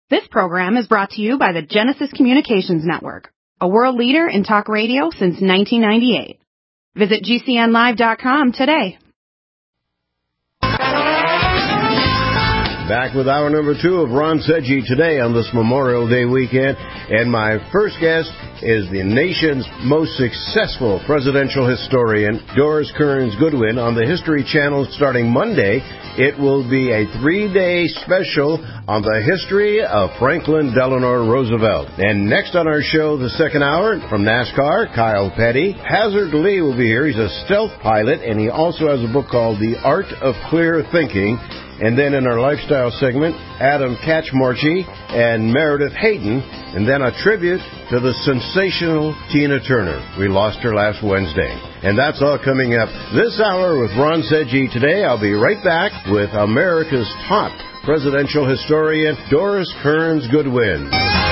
This program is brought to you by the Genesis Communications Network, a world leader in talk radio since 1998. Visit GCNlive.com today. Back with hour number 2 of Ron Seggi today on this Memorial Day weekend. And my first guest is the nation's most successful presidential historian, Doris Kearns Goodwin, on the History Channel starting Monday. It will be a 3-day special on the history of Franklin Delano Roosevelt. And next on our show, the second hour, from NASCAR, Kyle Petty. Hazard Lee will be here. He's a stealth pilot, and he also has a book called The Art of Clear Thinking. And then in our lifestyle segment, Adam Catchmarchie and Meredith Hayden. And then a tribute to the sensational Tina Turner. We lost her last Wednesday. And that's all coming up this hour with Ron Seggi today. I'll be right back with America's top presidential historian, Doris Kearns Goodwin.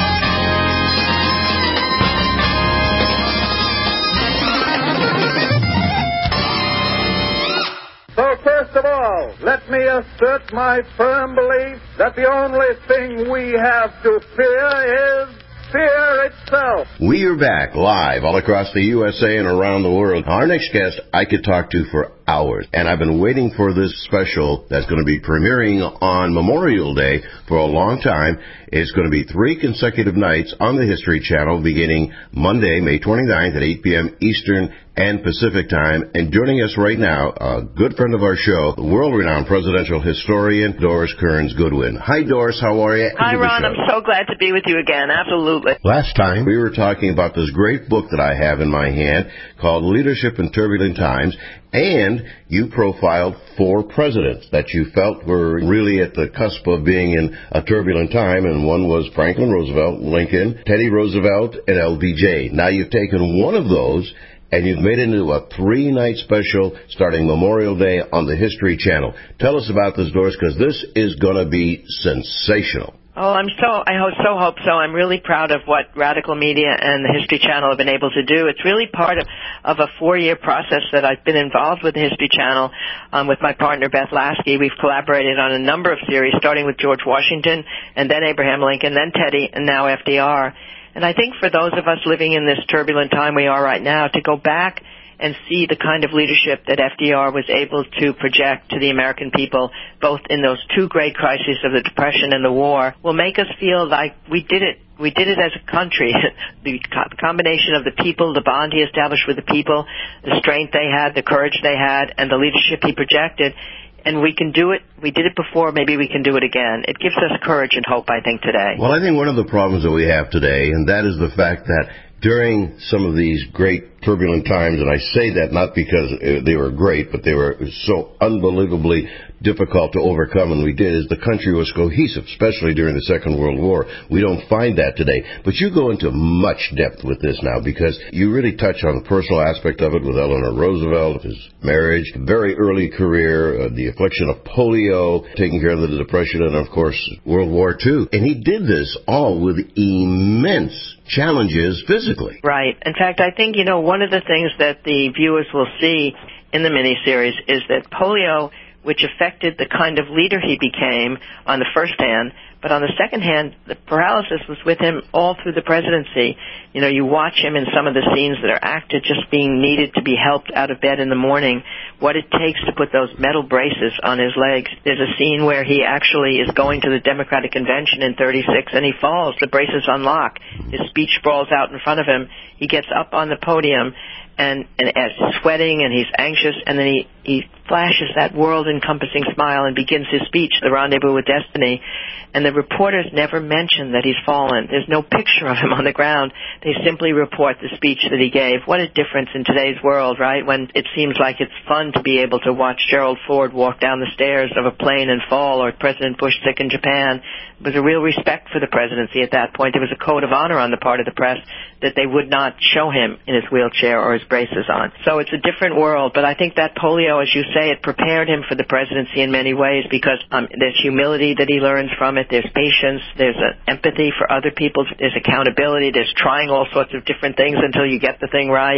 First of all, let me assert my firm belief that the only thing we have to fear is fear itself. We are back live all across the USA and around the world. Our next guest I could talk to for hours, and I've been waiting for this special that's going to be premiering on Memorial Day for a long time. It's going to be 3 consecutive nights on the History Channel beginning Monday, May 29th at 8 p.m. Eastern and Pacific Time. And joining us right now, a good friend of our show, the world-renowned presidential historian, Doris Kearns Goodwin. Hi, Doris. How are you? Hi, Ron. I'm so glad to be with you again. Absolutely. Last time, we were talking about this great book that I have in my hand called Leadership in Turbulent Times, and you profiled 4 presidents that you felt were really at the cusp of being in a turbulent time, and one was Franklin Roosevelt, Lincoln, Teddy Roosevelt, and LBJ. Now you've taken one of those and you've made it into a 3-night special starting Memorial Day on the History Channel. Tell us about this, Doris, because this is going to be sensational. Oh, I so hope so. I'm really proud of what Radical Media and the History Channel have been able to do. It's really part of a 4-year process that I've been involved with the History Channel with my partner Beth Lasky. We've collaborated on a number of series, starting with George Washington, and then Abraham Lincoln, then Teddy, and now FDR. And I think for those of us living in this turbulent time we are right now, to go back and see the kind of leadership that FDR was able to project to the American people, both in those 2 great crises of the Depression and the war, will make us feel like we did it. We did it as a country. The combination of the people, the bond he established with the people, the strength they had, the courage they had, and the leadership he projected. And we can do it. We did it before. Maybe we can do it again. It gives us courage and hope, I think, today. Well, I think one of the problems that we have today, and that is the fact that during some of these great turbulent times, and I say that not because they were great, but they were so unbelievably difficult to overcome, and we did, is the country was cohesive, especially during the Second World War. We don't find that today. But you go into much depth with this now, because you really touch on the personal aspect of it with Eleanor Roosevelt, his marriage, very early career, the affliction of polio, taking care of the Depression, and, of course, World War II. And he did this all with immense challenges physically. Right. In fact, I think, one of the things that the viewers will see in the miniseries is that polio, which affected the kind of leader he became on the first hand, but on the second hand, the paralysis was with him all through the presidency. You watch him in some of the scenes that are acted just being needed to be helped out of bed in the morning, what it takes to put those metal braces on his legs. There's a scene where he actually is going to the Democratic Convention in 36 and he falls. The braces unlock. His speech sprawls out in front of him. He gets up on the podium and as he's sweating and he's anxious, and then he flashes that world-encompassing smile and begins his speech, The Rendezvous with Destiny. And the reporters never mention that he's fallen. There's no picture of him on the ground. They simply report the speech that he gave. What a difference in today's world, right? When it seems like it's fun to be able to watch Gerald Ford walk down the stairs of a plane and fall, or President Bush sick in Japan. There was a real respect for the presidency at that point. There was a code of honor on the part of the press that they would not show him in his wheelchair or his braces on. So it's a different world. But I think that polio, as you say, it prepared him for the presidency in many ways, because there's humility that he learns from it. There's patience. There's empathy for other people. There's accountability. There's trying all sorts of different things until you get the thing right.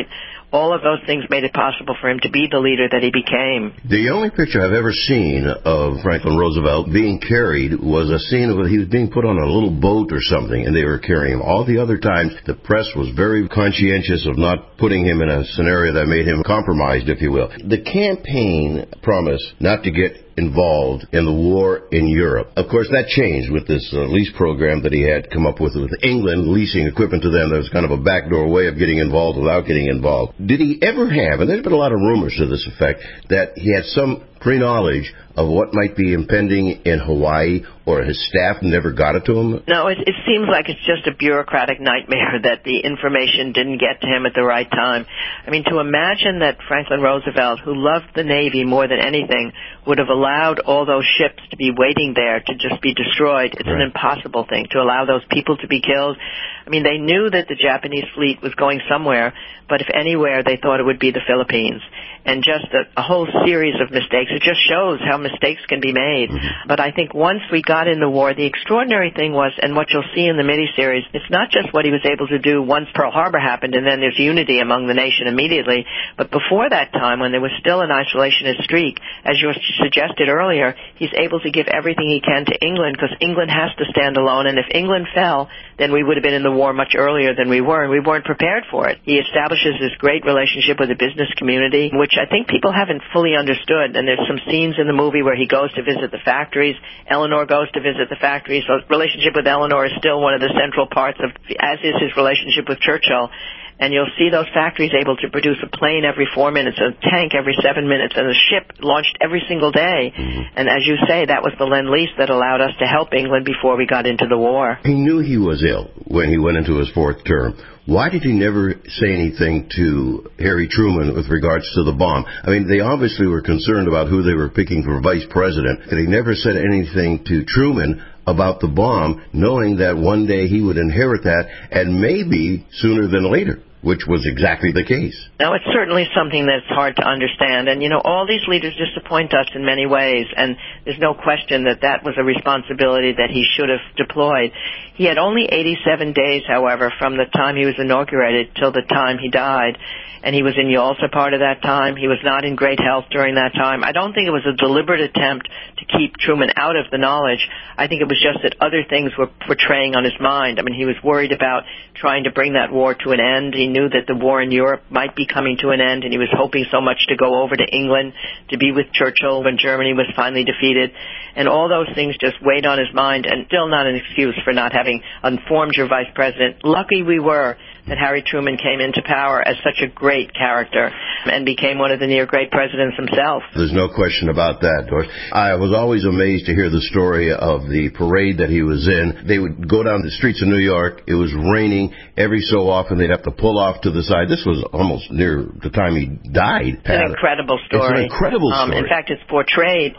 all of those things made it possible for him to be the leader that he became. The only picture I've ever seen of Franklin Roosevelt being carried was a scene where he was being put on a little boat or something, and they were carrying him. All the other times, the press was very conscientious of not putting him in a scenario that made him compromised, if you will. The campaign promised not to get involved in the war in Europe. Of course, that changed with this lease program that he had come up with England, leasing equipment to them. That was kind of a backdoor way of getting involved without getting involved. Did he ever have, and there's been a lot of rumors to this effect, that he had some pre-knowledge of what might be impending in Hawaii, or his staff never got it to him? No, it seems like it's just a bureaucratic nightmare that the information didn't get to him at the right time. I mean, to imagine that Franklin Roosevelt, who loved the Navy more than anything, would have allowed all those ships to be waiting there to just be destroyed. It's an impossible thing to allow those people to be killed. I mean, they knew that the Japanese fleet was going somewhere, but if anywhere, they thought it would be the Philippines. And just a whole series of mistakes. It just shows how mistakes can be made. But I think once we got in the war, the extraordinary thing was, and what you'll see in the miniseries, it's not just what he was able to do once Pearl Harbor happened and then there's unity among the nation immediately, but before that time, when there was still an isolationist streak, as you suggested earlier, he's able to give everything he can to England, because England has to stand alone, and if England fell, then we would have been in the war much earlier than we were, and we weren't prepared for it. He establishes this great relationship with the business community, which I think people haven't fully understood, and there's some scenes in the movie where he goes to visit the factories. Eleanor goes to visit the factories, so his relationship with Eleanor is still one of the central parts of, as is his relationship with Churchill. And you'll see those factories able to produce a plane every 4 minutes, a tank every 7 minutes, and a ship launched every single day. And as you say, that was the Lend-Lease that allowed us to help England before we got into the war. He knew he was ill when he went into his fourth term. Why did he never say anything to Harry Truman with regards to the bomb? I mean, they obviously were concerned about who they were picking for vice president, and he never said anything to Truman about the bomb, knowing that one day he would inherit that, and maybe sooner than later, which was exactly the case. Now, it's certainly something that's hard to understand. And, you know, all these leaders disappoint us in many ways, and there's no question that that was a responsibility that he should have deployed. He had only 87 days, however, from the time he was inaugurated till the time he died. And he was in Yalta part of that time. He was not in great health during that time. I don't think it was a deliberate attempt to keep Truman out of the knowledge. I think it was just that other things were portraying on his mind. I mean, he was worried about trying to bring that war to an end. He knew that the war in Europe might be coming to an end, and he was hoping so much to go over to England to be with Churchill when Germany was finally defeated. And all those things just weighed on his mind, and still not an excuse for not having informed your vice president. Lucky we were that Harry Truman came into power as such a great character and became one of the near-great presidents himself. There's no question about that, Doris. I was always amazed to hear the story of the parade that he was in. They would go down the streets of New York. It was raining. Every so often they'd have to pull off to the side. This was almost near the time he died. It's an incredible story. It's an incredible story. In fact, it's portrayed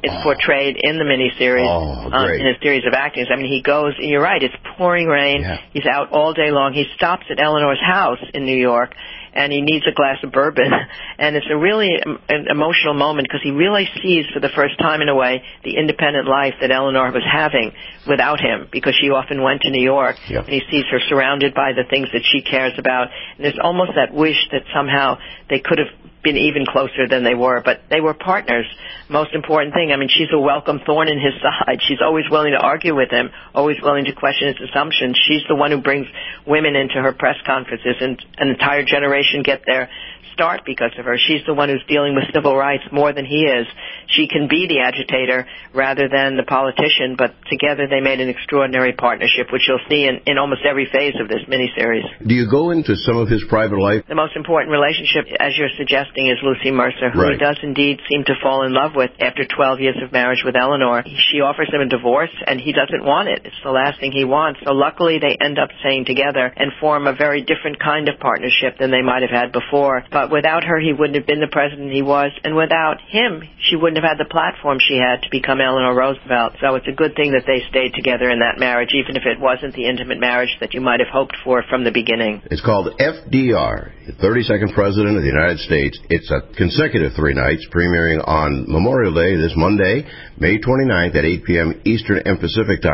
in the miniseries, in a series of actings. I mean, he goes, you're right, it's pouring rain. Yeah. He's out all day long. He stops at Eleanor's house in New York, and he needs a glass of bourbon. And it's a really an emotional moment, because he really sees for the first time, in a way, the independent life that Eleanor was having without him, because she often went to New York. Yep. And he sees her surrounded by the things that she cares about. And there's almost that wish that somehow they could have been even closer than they were, but they were partners. Most important thing, I mean, she's a welcome thorn in his side. She's always willing to argue with him, always willing to question his assumptions. She's the one who brings women into her press conferences, and an entire generation get their start because of her. She's the one who's dealing with civil rights more than he is. She can be the agitator rather than the politician, but together they made an extraordinary partnership, which you'll see in almost every phase of this miniseries. Do you go into some of his private life? The most important relationship, as you're suggesting, is Lucy Mercer, who he does indeed seem to fall in love with after 12 years of marriage with Eleanor. She offers him a divorce, and he doesn't want it. It's the last thing he wants. So luckily they end up staying together and form a very different kind of partnership than they might have had before. But without her, he wouldn't have been the president he was, and without him, she wouldn't have had the platform she had to become Eleanor Roosevelt. So it's a good thing that they stayed together in that marriage, even if it wasn't the intimate marriage that you might have hoped for from the beginning. It's called FDR, the 32nd President of the United States. It's a consecutive 3 nights, premiering on Memorial Day, this Monday, May 29th at 8 p.m. Eastern and Pacific Time.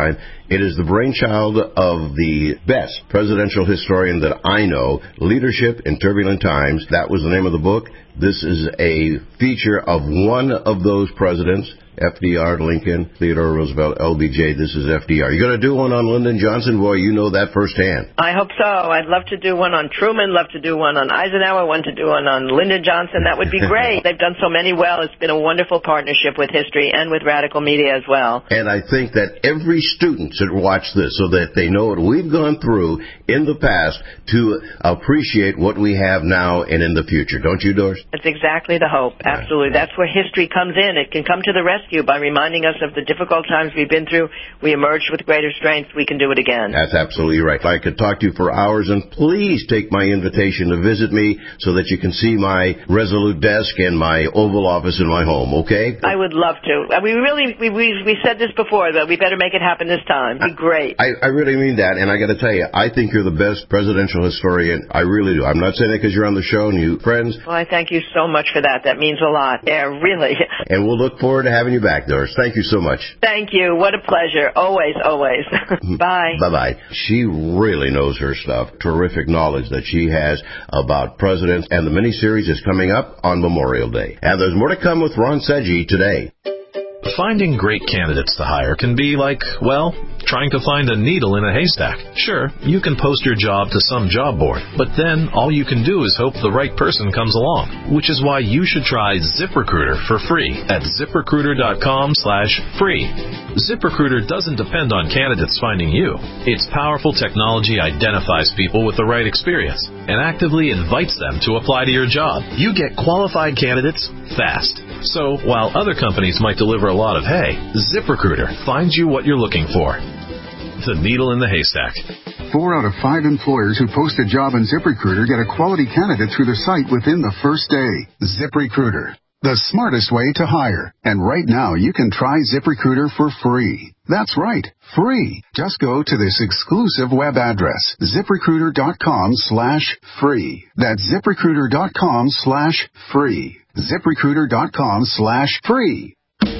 It is the brainchild of the best presidential historian that I know, Leadership in Turbulent Times. That was the name of the book. This is a feature of one of those presidents, FDR, Lincoln, Theodore Roosevelt, LBJ. This is FDR. You're going to do one on Lyndon Johnson? Boy, you know that firsthand. I hope so. I'd love to do one on Truman, love to do one on Eisenhower, one to do one on Lyndon Johnson. That would be great. They've done so many well. It's been a wonderful partnership with history and with radical media as well. And I think that every student should watch this so that they know what we've gone through in the past to appreciate what we have now and in the future. Don't you, Doris? That's exactly the hope. Absolutely. That's where history comes in. It can come to the rescue by reminding us of the difficult times we've been through. We emerged with greater strength. We can do it again. That's absolutely right. I could talk to you for hours, and please take my invitation to visit me so that you can see my Resolute desk and my Oval Office in my home, okay? I would love to. We said this before, that we better make it happen this time. It'd be great. I really mean that, and I got to tell you, I think you're the best presidential historian. I really do. I'm not saying that because you're on the show and you friends. Well, I thank you so much for that. That means a lot. Yeah, really. And we'll look forward to having you back, Doris. Thank you so much. Thank you. What a pleasure. Always, always. Bye. Bye-bye. She really knows her stuff. Terrific knowledge that she has about presidents, and the miniseries is coming up on Memorial Day. And there's more to come with Ron Seggi today. Finding great candidates to hire can be like, well, trying to find a needle in a haystack. Sure, you can post your job to some job board, but then all you can do is hope the right person comes along, which is why you should try ZipRecruiter for free at ZipRecruiter.com/free. ZipRecruiter doesn't depend on candidates finding you. Its powerful technology identifies people with the right experience and actively invites them to apply to your job. You get qualified candidates fast. So, while other companies might deliver a lot of hay, ZipRecruiter finds you what you're looking for. The needle in the haystack. 4 out of 5 employers who post a job on ZipRecruiter get a quality candidate through the site within the first day. ZipRecruiter, the smartest way to hire. And right now, you can try ZipRecruiter for free. That's right, free. Just go to this exclusive web address, ZipRecruiter.com/free. That's ZipRecruiter.com/free. ZipRecruiter.com/free.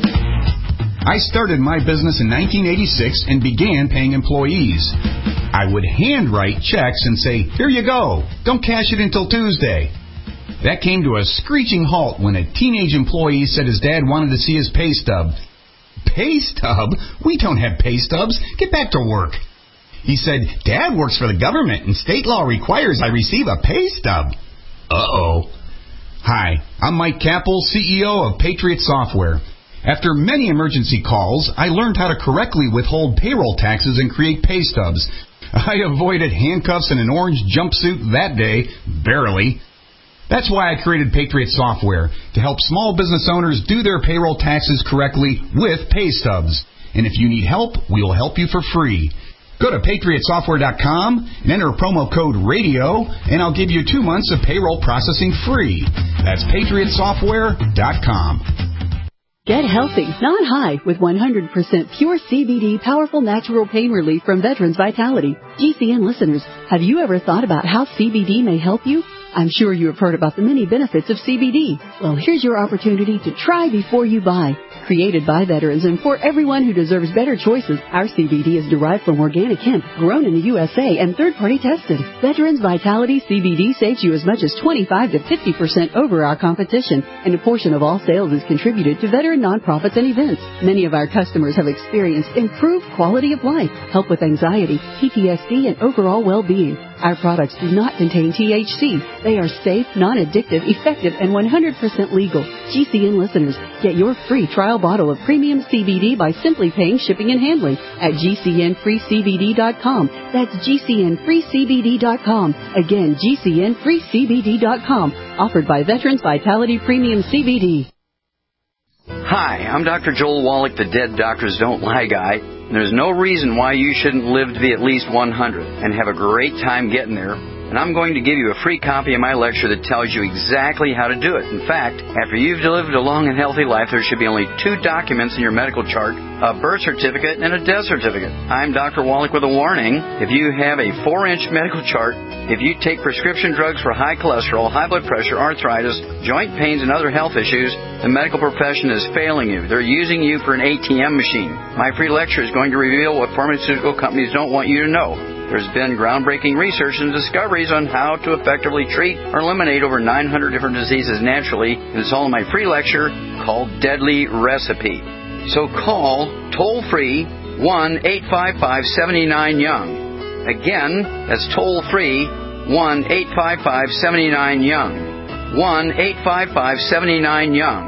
I started my business in 1986 and began paying employees. I would handwrite checks and say, here you go, don't cash it until Tuesday. That came to a screeching halt when a teenage employee said his dad wanted to see his pay stub. Pay stub? We don't have pay stubs. Get back to work. He said, Dad works for the government and state law requires I receive a pay stub. Uh-oh. Hi, I'm Mike Capel, CEO of Patriot Software. After many emergency calls, I learned how to correctly withhold payroll taxes and create pay stubs. I avoided handcuffs and an orange jumpsuit that day, barely. That's why I created Patriot Software, to help small business owners do their payroll taxes correctly with pay stubs. And if you need help, we will help you for free. Go to PatriotSoftware.com and enter promo code RADIO, and I'll give you 2 months of payroll processing free. That's PatriotSoftware.com. Get healthy, not high, with 100% pure CBD powerful natural pain relief from Veterans Vitality. GCN listeners, have you ever thought about how CBD may help you? I'm sure you have heard about the many benefits of CBD. Well, here's your opportunity to try before you buy. Created by veterans and for everyone who deserves better choices, our CBD is derived from organic hemp, grown in the USA and third-party tested. Veterans Vitality CBD saves you as much as 25 to 50% over our competition, and a portion of all sales is contributed to veteran nonprofits and events. Many of our customers have experienced improved quality of life, help with anxiety, PTSD, and overall well-being. Our products do not contain THC. They are safe, non-addictive, effective, and 100% legal. GCN listeners, get your free trial bottle of premium CBD by simply paying shipping and handling at GCNFreeCBD.com. That's GCNFreeCBD.com. Again, GCNFreeCBD.com. Offered by Veterans Vitality Premium CBD. Hi, I'm Dr. Joel Wallach, the Dead Doctors Don't Lie guy. There's no reason why you shouldn't live to be at least 100 and have a great time getting there. and I'm going to give you a free copy of my lecture that tells you exactly how to do it. In fact, after you've lived a long and healthy life, there should be only 2 documents in your medical chart, a birth certificate and a death certificate. I'm Dr. Wallach with a warning. If you have a 4-inch medical chart, if you take prescription drugs for high cholesterol, high blood pressure, arthritis, joint pains, and other health issues, the medical profession is failing you. They're using you for an ATM machine. My free lecture is going to reveal what pharmaceutical companies don't want you to know. There's been groundbreaking research and discoveries on how to effectively treat or eliminate over 900 different diseases naturally, and it's all in my free lecture called Deadly Recipe. So call toll-free 1-855-79-YOUNG. Again, that's toll-free 1-855-79-YOUNG. 1-855-79-YOUNG.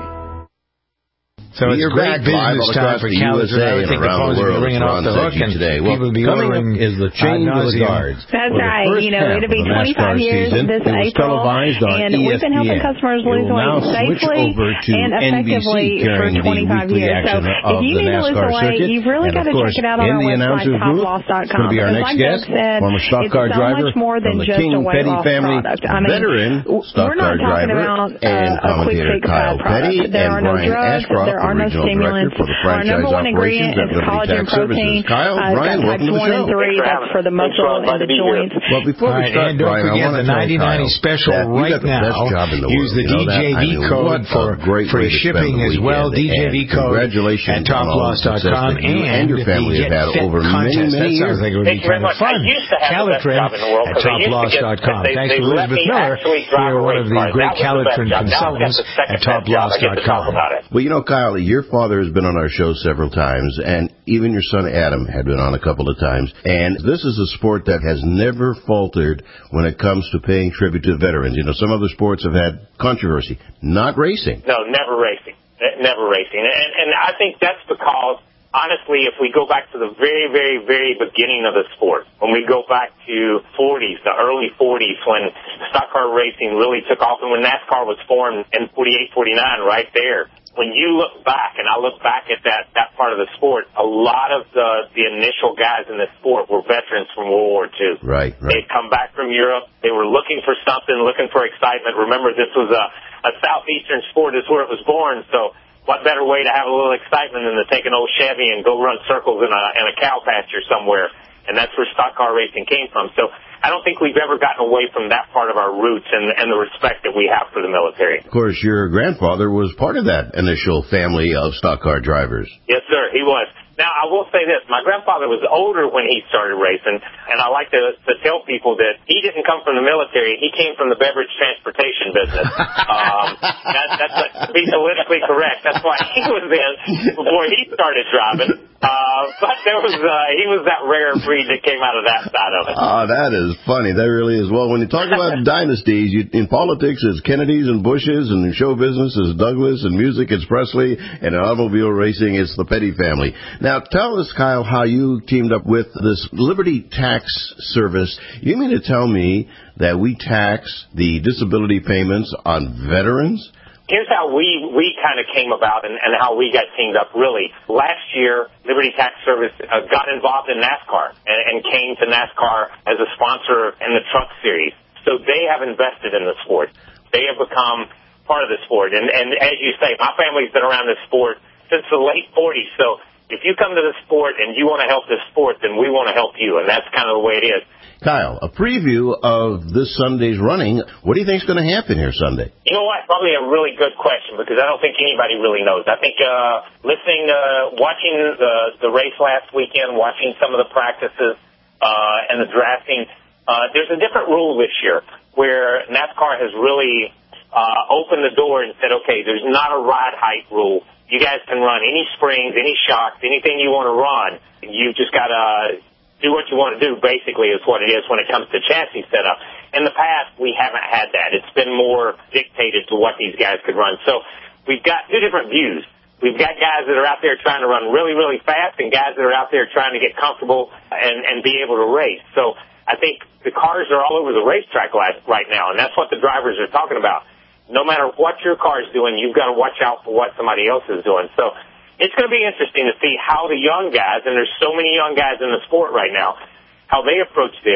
So it's great business time for Calitrin. I think the phones will be ringing off the hook, and people will be ordering is the Change of the Guards. That's right. You know, it'll be 25 years this April, and we've been helping customers lose weight safely and effectively for 25 years. So if you need to lose the weight, you've really got to check it out on our website, toploss.com. Like Doug said, it's so much more than just a weight loss product. I mean, we're not talking about a quick fix fad product. There are no drugs. There are no stimulants. Our number one ingredient is collagen protein. Type 1 and 3. That's for the muscle and the joints. Well, before we start, and don't forget the 90/90 special right now. Use the DJV code for free shipping as well. DJV code at toploss.com, and your family have had over many years. That sounds like it would be kind of fun. Calitrin at toploss.com. Thanks to Elizabeth Miller. You're one of the great Calitrin consultants at toploss.com. Well, you know, Kyle, your father has been on our show several times, and even your son Adam had been on a couple of times. And this is a sport that has never faltered when it comes to paying tribute to veterans. You know, some other sports have had controversy. Not racing. No, never racing. Never racing. And I think that's because, honestly, if we go back to the very, very, very beginning of the sport, when we go back to the early 40s, when stock car racing really took off, and when NASCAR was formed in 48, 49, right there, when you look back, and I look back at that part of the sport, a lot of the initial guys in the sport were veterans from World War II. Right. They'd come back from Europe. They were looking for something, looking for excitement. Remember, this was a southeastern sport. This is where it was born, so what better way to have a little excitement than to take an old Chevy and go run circles in a cow pasture somewhere? And that's where stock car racing came from. So I don't think we've ever gotten away from that part of our roots and the respect that we have for the military. Of course, your grandfather was part of that initial family of stock car drivers. Yes, sir, he was. Now, I will say this. My grandfather was older when he started racing, and I like to tell people that he didn't come from the military. He came from the beverage transportation business. That's to be politically correct. That's why he was in before he started driving. But he was that rare breed that came out of that side of it. Oh, that is funny. That really is. Well, when you talk about dynasties, in politics it's Kennedys and Bushes, and in show business it's Douglas, and music it's Presley, and in automobile racing it's the Petty family. Now, tell us, Kyle, how you teamed up with this Liberty Tax Service. You mean to tell me that we tax the disability payments on veterans? Here's how we kind of came about and how we got teamed up, really. Last year, Liberty Tax Service got involved in NASCAR and came to NASCAR as a sponsor in the Truck Series. So they have invested in the sport. They have become part of the sport. And as you say, my family's been around this sport since the late 40s. So if you come to the sport and you want to help this sport, then we want to help you, and that's kind of the way it is. Kyle, a preview of this Sunday's running. What do you think is going to happen here Sunday? You know what? Probably a really good question, because I don't think anybody really knows. I think watching the race last weekend, watching some of the practices and the drafting, there's a different rule this year where NASCAR has really opened the door and said, okay, there's not a ride height rule. You guys can run any springs, any shocks, anything you want to run. You just got to do what you want to do, basically, is what it is when it comes to chassis setup. In the past, we haven't had that. It's been more dictated to what these guys could run. So we've got two different views. We've got guys that are out there trying to run really, really fast, and guys that are out there trying to get comfortable and be able to race. So I think the cars are all over the racetrack right now, and that's what the drivers are talking about. No matter what your car is doing, you've got to watch out for what somebody else is doing. So it's going to be interesting to see how the young guys, and there's so many young guys in the sport right now, how they approach this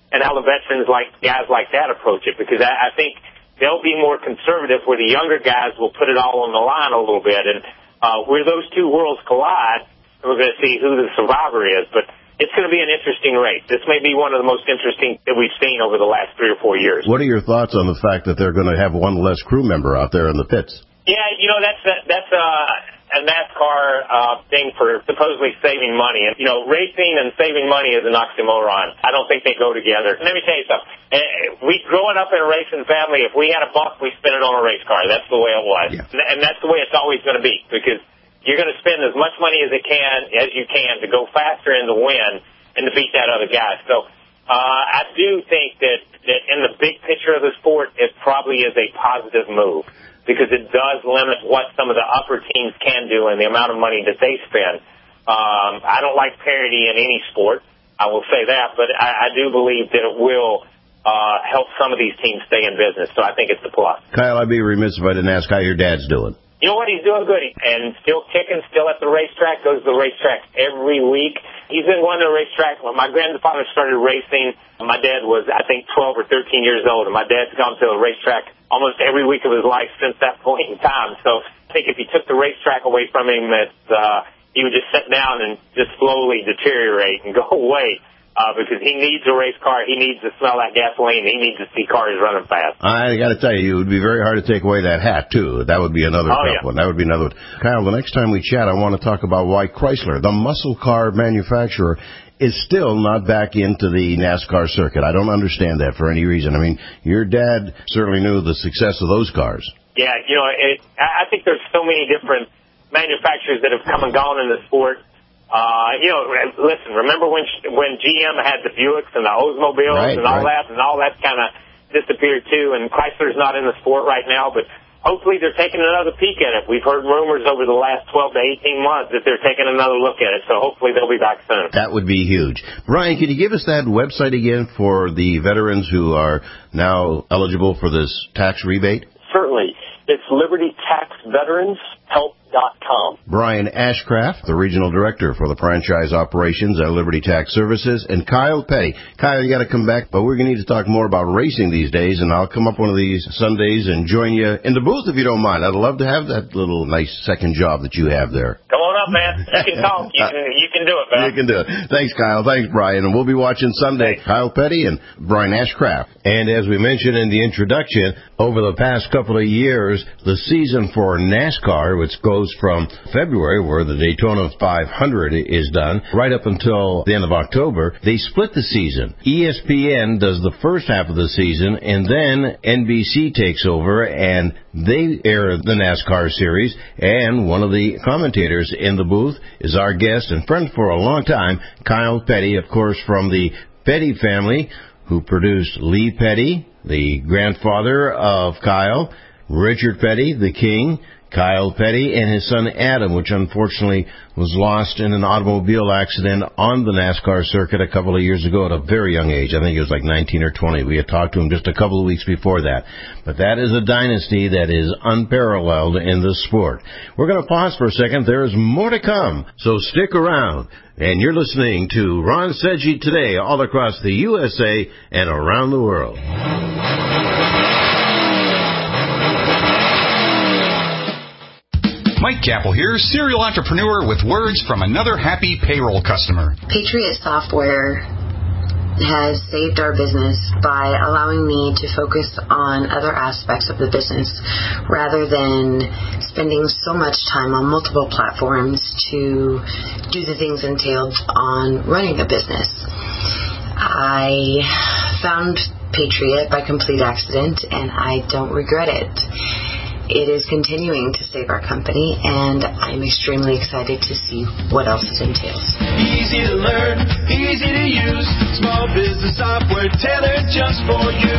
and how the veterans, guys like that, approach it, because I think they'll be more conservative, where the younger guys will put it all on the line a little bit. And where those two worlds collide, we're going to see who the survivor is. But it's going to be an interesting race. This may be one of the most interesting that we've seen over the last 3 or 4 years. What are your thoughts on the fact that they're going to have one less crew member out there in the pits? Yeah, that's a NASCAR thing for supposedly saving money. And, racing and saving money is an oxymoron. I don't think they go together. Let me tell you something. Growing up in a racing family, if we had a buck, we spent it on a race car. That's the way it was. Yeah. And that's the way it's always going to be, because you're going to spend as much money as you can to go faster and to win and to beat that other guy. So I do think that in the big picture of the sport, it probably is a positive move, because it does limit what some of the upper teams can do and the amount of money that they spend. I don't like parity in any sport, I will say that, but I do believe that it will help some of these teams stay in business, so I think it's a plus. Kyle, I'd be remiss if I didn't ask how your dad's doing. You know what? He's doing good, and still kicking, still at the racetrack, goes to the racetrack every week. He's been going to the racetrack. When my grandfather started racing, my dad was, I think, 12 or 13 years old, and my dad's gone to the racetrack almost every week of his life since that point in time. So I think if you took the racetrack away from him, he would just sit down and just slowly deteriorate and go away. Because he needs a race car, he needs to smell that gasoline, he needs to see cars running fast. I got to tell you, it would be very hard to take away that hat, too. That would be another tough one. That would be another one. Kyle, the next time we chat, I want to talk about why Chrysler, the muscle car manufacturer, is still not back into the NASCAR circuit. I don't understand that for any reason. I mean, your dad certainly knew the success of those cars. Yeah, I think there's so many different manufacturers that have come and gone in the sport. Listen, remember when GM had the Buicks and the Oldsmobiles and all that kind of disappeared too, and Chrysler's not in the sport right now, but hopefully they're taking another peek at it. We've heard rumors over the last 12 to 18 months that they're taking another look at it, so hopefully they'll be back soon. That would be huge. Brian, can you give us that website again for the veterans who are now eligible for this tax rebate? Certainly. It's LibertyTaxVeteransHelp.com. Brian Ashcraft, the Regional Director for the Franchise Operations at Liberty Tax Services, and Kyle Petty. Kyle, you got to come back, but we're going to need to talk more about racing these days, and I'll come up one of these Sundays and join you in the booth if you don't mind. I'd love to have that little nice second job that you have there. Come on up, man. You can talk. You can do it, man. You can do it. Thanks, Kyle. Thanks, Brian. And we'll be watching Sunday. Thanks. Kyle Petty and Brian Ashcraft. And as we mentioned in the introduction, over the past couple of years, the season for NASCAR, which goes from February, where the Daytona 500 is done, right up until the end of October, they split the season. ESPN does the first half of the season, and then NBC takes over, and they air the NASCAR series, and one of the commentators in the booth is our guest and friend for a long time, Kyle Petty, of course, from the Petty family, who produced Lee Petty, the grandfather of Kyle, Richard Petty, the king, Kyle Petty, and his son Adam, which unfortunately was lost in an automobile accident on the NASCAR circuit a couple of years ago at a very young age. I think he was like 19 or 20. We had talked to him just a couple of weeks before that. But that is a dynasty that is unparalleled in the sport. We're going to pause for a second. There is more to come, so stick around. And you're listening to Ron Seggi Today, all across the USA and around the world. Mike Capel here, serial entrepreneur with words from another happy payroll customer. Patriot Software has saved our business by allowing me to focus on other aspects of the business rather than spending so much time on multiple platforms to do the things entailed on running a business. I found Patriot by complete accident, and I don't regret it. It is continuing to save our company, and I'm extremely excited to see what else it entails. Easy to learn, easy to use, small business software tailored just for you.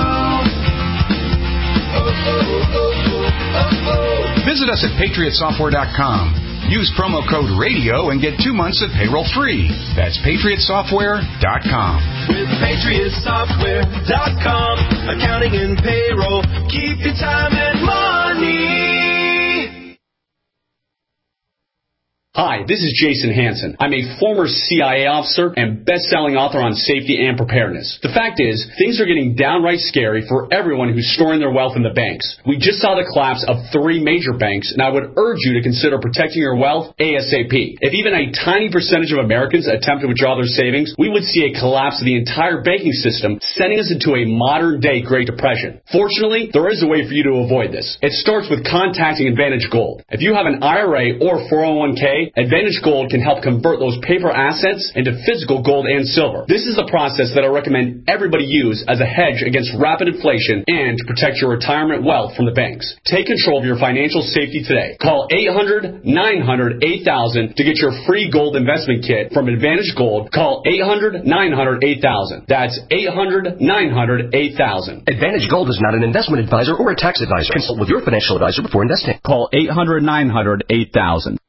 Visit us at PatriotSoftware.com. Use promo code RADIO and get 2 months of payroll free. That's PatriotSoftware.com. With PatriotSoftware.com, accounting and payroll, keep your time and money. Hi, this is Jason Hansen. I'm a former CIA officer and best-selling author on safety and preparedness. The fact is, things are getting downright scary for everyone who's storing their wealth in the banks. We just saw the collapse of 3 major banks, and I would urge you to consider protecting your wealth ASAP. If even a tiny percentage of Americans attempt to withdraw their savings, we would see a collapse of the entire banking system, sending us into a modern-day Great Depression. Fortunately, there is a way for you to avoid this. It starts with contacting Advantage Gold. If you have an IRA or 401k, Advantage Gold can help convert those paper assets into physical gold and silver. This is the process that I recommend everybody use as a hedge against rapid inflation and to protect your retirement wealth from the banks. Take control of your financial safety today. Call 800-900-8000 to get your free gold investment kit from Advantage Gold. Call 800-900-8000. That's 800-900-8000. Advantage Gold is not an investment advisor or a tax advisor. Consult with your financial advisor before investing. Call 800-900-8000.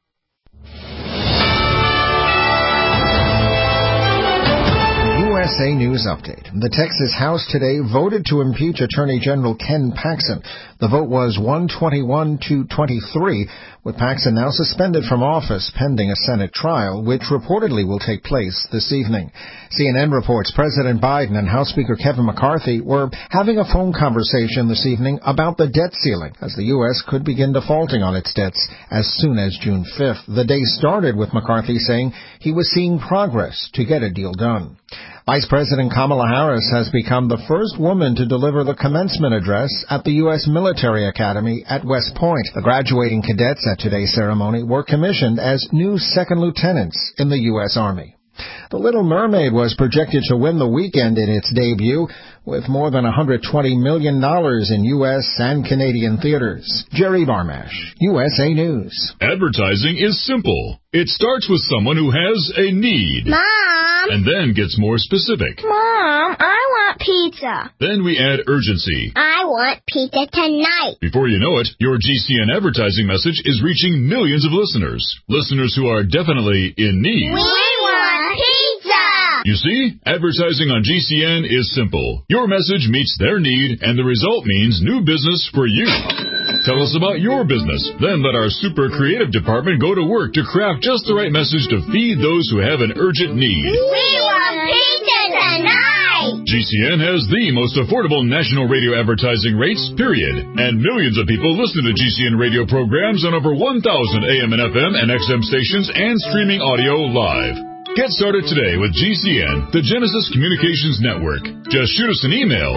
USA News Update. The Texas House today voted to impeach Attorney General Ken Paxton. The vote was 121 to 23, with Paxton now suspended from office pending a Senate trial, which reportedly will take place this evening. CNN reports President Biden and House Speaker Kevin McCarthy were having a phone conversation this evening about the debt ceiling, as the U.S. could begin defaulting on its debts as soon as June 5th. The day started with McCarthy saying he was seeing progress to get a deal done. Vice President Kamala Harris has become the first woman to deliver the commencement address at the U.S. Military Academy at West Point. The graduating cadets at today's ceremony were commissioned as new second lieutenants in the U.S. Army. The Little Mermaid was projected to win the weekend in its debut, with more than $120 million in U.S. and Canadian theaters. Jerry Barmash, USA News. Advertising is simple. It starts with someone who has a need. Mom! And then gets more specific. Mom, I want pizza. Then we add urgency. I want pizza tonight. Before you know it, your GCN advertising message is reaching millions of listeners. Listeners who are definitely in need. We want pizza! You see, advertising on GCN is simple. Your message meets their need, and the result means new business for you. Tell us about your business. Then let our super creative department go to work to craft just the right message to feed those who have an urgent need. We want pizza tonight! GCN has the most affordable national radio advertising rates, period. And millions of people listen to GCN radio programs on over 1,000 AM and FM and XM stations and streaming audio live. Get started today with GCN, the Genesis Communications Network. Just shoot us an email,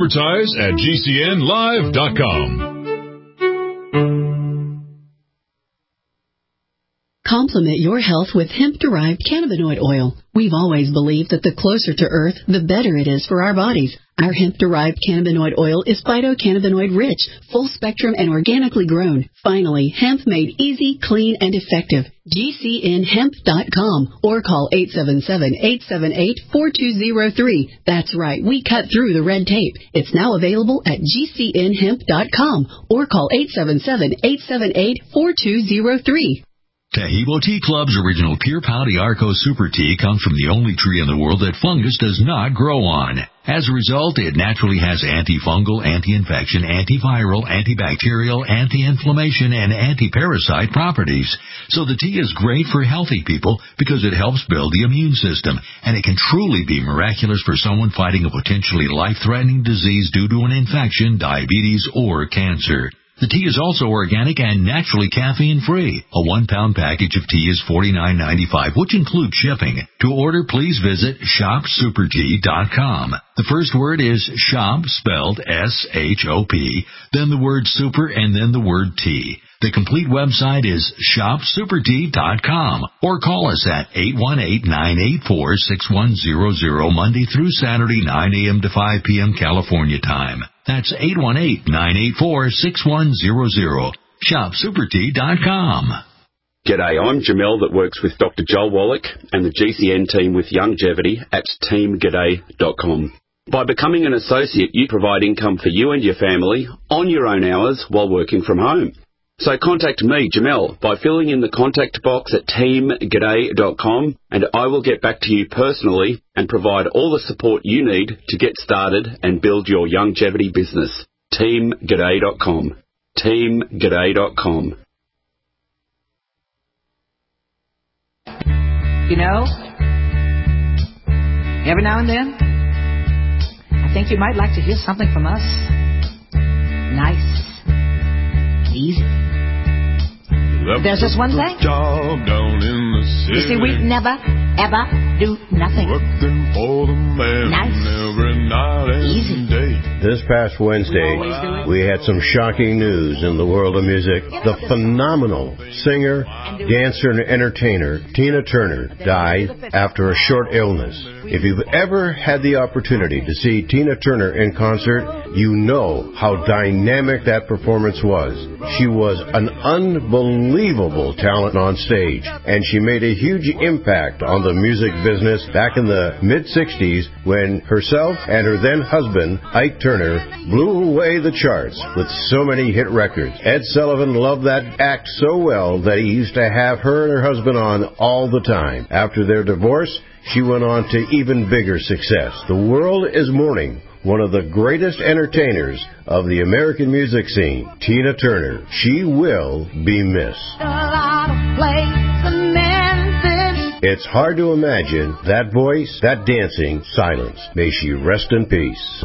advertise@gcnlive.com. Complement your health with hemp-derived cannabinoid oil. We've always believed that the closer to Earth, the better it is for our bodies. Our hemp-derived cannabinoid oil is phytocannabinoid-rich, full-spectrum, and organically grown. Finally, hemp made easy, clean, and effective. GCNhemp.com or call 877-878-4203. That's right, we cut through the red tape. It's now available at GCNhemp.com or call 877-878-4203. Taheebo Tea Club's original Pure Pau Arco Super Tea comes from the only tree in the world that fungus does not grow on. As a result, it naturally has antifungal, anti-infection, antiviral, antibacterial, anti-inflammation, and anti-parasite properties. So the tea is great for healthy people because it helps build the immune system, and it can truly be miraculous for someone fighting a potentially life-threatening disease due to an infection, diabetes, or cancer. The tea is also organic and naturally caffeine-free. A 1-pound package of tea is $49.95, which includes shipping. To order, please visit shopsupertea.com. The first word is shop, spelled S-H-O-P, then the word super, and then the word tea. The complete website is shopsupertea.com or call us at 818-984-6100 Monday through Saturday, 9 a.m. to 5 p.m. California time. That's 818-984-6100. shopsupertea.com. G'day, I'm Jamel that works with Dr. Joel Wallach and the GCN team with Longevity at teamg'day.com. By becoming an associate, you provide income for you and your family on your own hours while working from home. So contact me, Jamel, by filling in the contact box at teamg'day.com, and I will get back to you personally and provide all the support you need to get started and build your longevity business. teamg'day.com. teamg'day.com. You know, every now and then, I think you might like to hear something from us. Nice. Easy. There's just one thing. You see, we never, ever do nothing. Working for the man every night and easy. Day. This past Wednesday, we had some shocking news in the world of music. The phenomenal singer, dancer, and entertainer Tina Turner died after a short illness. If you've ever had the opportunity to see Tina Turner in concert, you know how dynamic that performance was. She was an unbelievable talent on stage, and she made a huge impact on the music business back in the mid-'60s when herself and her then-husband, Ike Turner, blew away the charts with so many hit records. Ed Sullivan loved that act so well that he used to have her and her husband on all the time. After their divorce, she went on to even bigger success. The world is mourning one of the greatest entertainers of the American music scene, Tina Turner. She will be missed. It's hard to imagine that voice, that dancing, silence. May she rest in peace.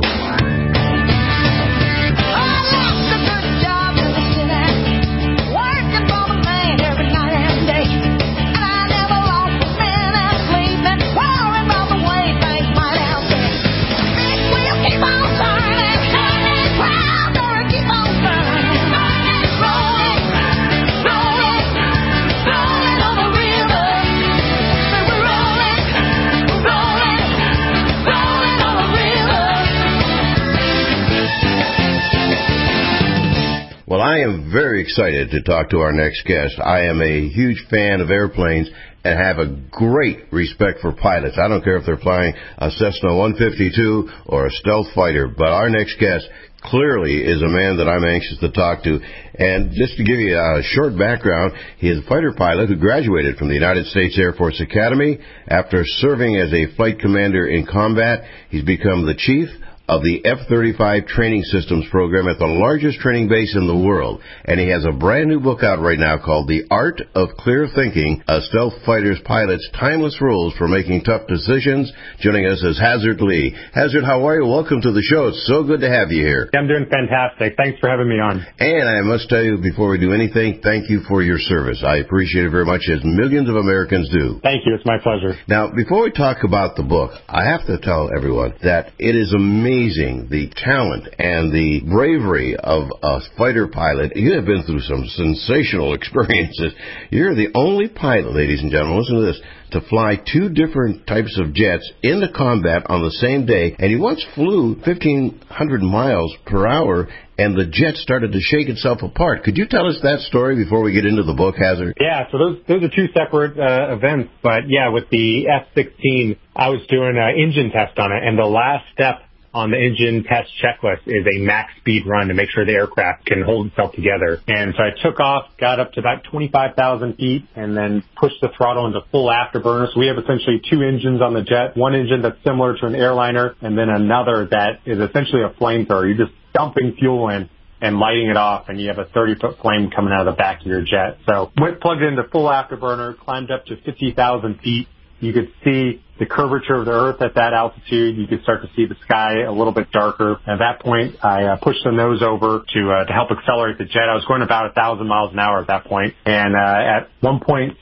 Well, I am very excited to talk to our next guest. I am a huge fan of airplanes and have a great respect for pilots. I don't care if they're flying a Cessna 152 or a stealth fighter, but our next guest clearly is a man that I'm anxious to talk to. And just to give you a short background, he is a fighter pilot who graduated from the United States Air Force Academy. After serving as a flight commander in combat, he's become the chief of the F-35 Training Systems program at the largest training base in the world. And he has a brand new book out right now called The Art of Clear Thinking, a Stealth Fighter's Pilot's Timeless Rules for Making Tough Decisions. Joining us is Hazard Lee. Hazard, how are you? Welcome to the show. It's so good to have you here. I'm doing fantastic. Thanks for having me on. And I must tell you, before we do anything, thank you for your service. I appreciate it very much, as millions of Americans do. Thank you. It's my pleasure. Now, before we talk about the book, I have to tell everyone that it is amazing the talent and the bravery of a fighter pilot. You have been through some sensational experiences. You're the only pilot, ladies and gentlemen, listen to this, to fly two different types of jets into combat on the same day. And you once flew 1,500 miles per hour, and the jet started to shake itself apart. Could you tell us that story before we get into the book, Hazard? Yeah, so those are two separate events. But, yeah, with the F-16, I was doing an engine test on it, and the last step on the engine test checklist is a max speed run to make sure the aircraft can hold itself together. And so I took off, got up to about 25,000 feet, and then pushed the throttle into full afterburner. So we have essentially two engines on the jet, one engine that's similar to an airliner, and then another that is essentially a flamethrower. You're just dumping fuel in and lighting it off, and you have a 30-foot flame coming out of the back of your jet. So went plugged into full afterburner, climbed up to 50,000 feet. You could see the curvature of the Earth at that altitude. You could start to see the sky a little bit darker. At that point, I pushed the nose over to help accelerate the jet. I was going about 1,000 miles an hour at that point. And at 1.6,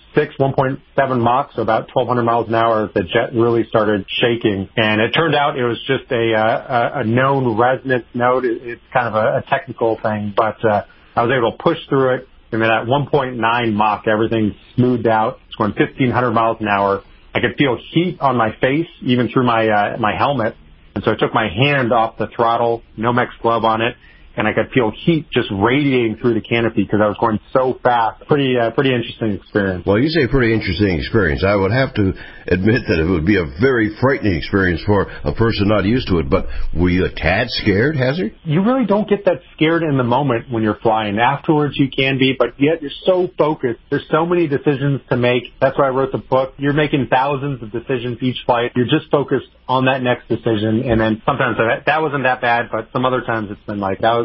1.7 Mach, so about 1,200 miles an hour, the jet really started shaking. And it turned out it was just a known resonance node. It's kind of a technical thing, but I was able to push through it. And then at 1.9 Mach, everything smoothed out. It's going 1,500 miles an hour. I could feel heat on my face, even through my helmet. And so I took my hand off the throttle, Nomex glove on it, and I could feel heat just radiating through the canopy because I was going so fast. Pretty interesting experience. Well, you say pretty interesting experience. I would have to admit that it would be a very frightening experience for a person not used to it. But were you a tad scared, Hazard? You really don't get that scared in the moment when you're flying. Afterwards, you can be, but yet you're so focused. There's so many decisions to make. That's why I wrote the book. You're making thousands of decisions each flight. You're just focused on that next decision. And then sometimes that wasn't that bad, but some other times it's been like, that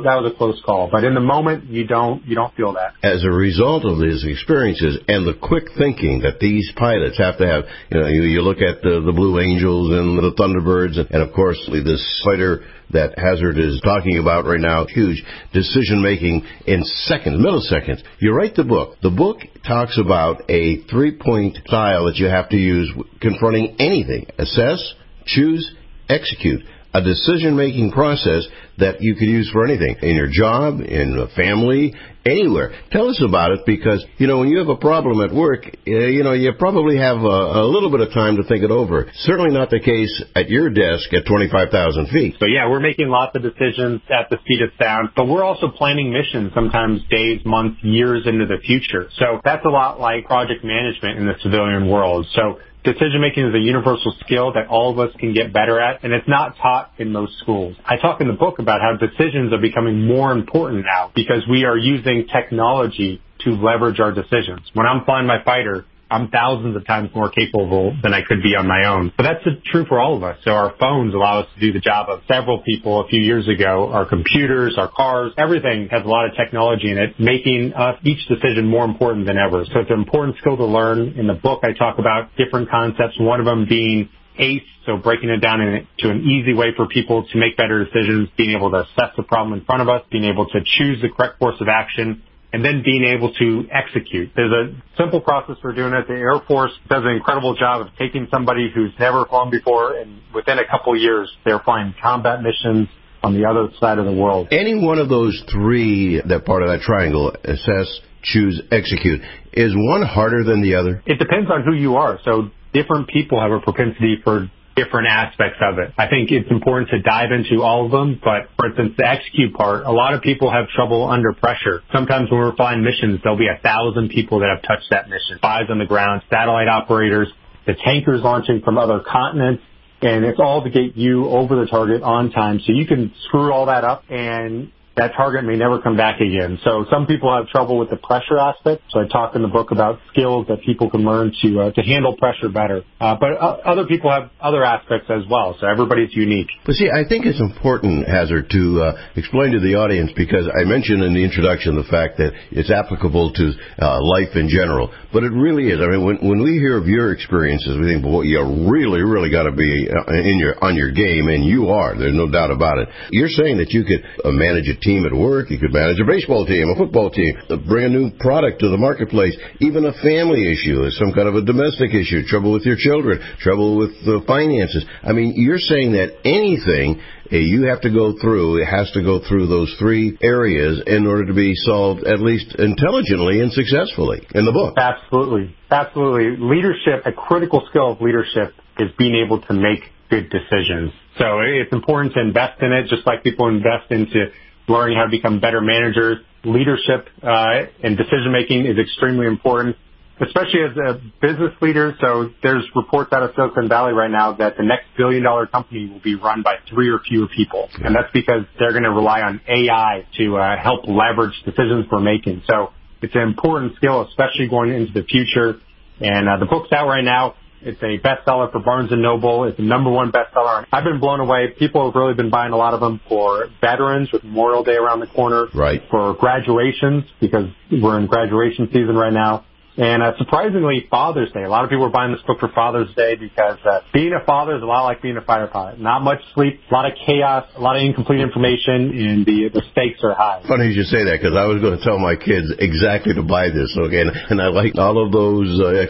that was a close call. But in the moment, you don't feel that. As a result of these experiences and the quick thinking that these pilots have to have, you look at the Blue Angels and the Thunderbirds, and of course this fighter that Hazard is talking about right now, huge decision-making in milliseconds. You write the book. The book talks about a 3-point style that you have to use confronting anything. Assess, choose, execute. A decision-making process that you could use for anything, in your job, in a family, anywhere. Tell us about it, because, when you have a problem at work, you probably have a little bit of time to think it over. Certainly not the case at your desk at 25,000 feet. So, yeah, we're making lots of decisions at the speed of sound, but we're also planning missions sometimes days, months, years into the future. So that's a lot like project management in the civilian world. So decision-making is a universal skill that all of us can get better at, and it's not taught in most schools. I talk in the book about how decisions are becoming more important now because we are using technology to leverage our decisions. When I'm flying my fighter, I'm thousands of times more capable than I could be on my own. But that's true for all of us. So our phones allow us to do the job of several people a few years ago. Our computers, our cars, everything has a lot of technology in it, making each decision more important than ever. So it's an important skill to learn. In the book, I talk about different concepts, one of them being ACE, so breaking it down into an easy way for people to make better decisions, being able to assess the problem in front of us, being able to choose the correct course of action, and then being able to execute. There's a simple process for doing it. The Air Force does an incredible job of taking somebody who's never flown before, and within a couple of years, they're flying combat missions on the other side of the world. Any one of those three, that part of that triangle, assess, choose, execute, is one harder than the other? It depends on who you are. So different people have a propensity for different aspects of it. I think it's important to dive into all of them, but for instance, the execute part, a lot of people have trouble under pressure. Sometimes when we're flying missions, there'll be 1,000 people that have touched that mission. Spies on the ground, satellite operators, the tankers launching from other continents, and it's all to get you over the target on time. So you can screw all that up and that target may never come back again. So some people have trouble with the pressure aspect. So I talk in the book about skills that people can learn to handle pressure better. But other people have other aspects as well. So everybody's unique. But see, I think it's important, Hazard, to explain to the audience, because I mentioned in the introduction the fact that it's applicable to life in general. But it really is. I mean, when we hear of your experiences, we think, boy, you really, really got to be on your game, and you are. There's no doubt about it. You're saying that you could manage a team at work, you could manage a baseball team, a football team, bring a new product to the marketplace, even a family issue, some kind of a domestic issue, trouble with your children, trouble with the finances. I mean, you're saying that anything you have to go through, it has to go through those three areas in order to be solved at least intelligently and successfully in the book. Absolutely. Absolutely. Leadership, a critical skill of leadership is being able to make good decisions. So it's important to invest in it, just like people invest into learning how to become better managers. Leadership and decision-making is extremely important, especially as a business leader. So there's reports out of Silicon Valley right now that the next billion-dollar company will be run by 3 or fewer people. Yeah. And that's because they're going to rely on AI to help leverage decisions we're making. So it's an important skill, especially going into the future. And the book's out right now. It's a bestseller for Barnes & Noble. It's the #1 bestseller. I've been blown away. People have really been buying a lot of them for veterans with Memorial Day around the corner. Right. For graduations, because we're in graduation season right now. And surprisingly, Father's Day. A lot of people are buying this book for Father's Day because being a father is a lot like being a fighter pilot. Not much sleep, a lot of chaos, a lot of incomplete information, and the stakes are high. Funny you should say that, because I was going to tell my kids exactly to buy this, okay? And I like all of those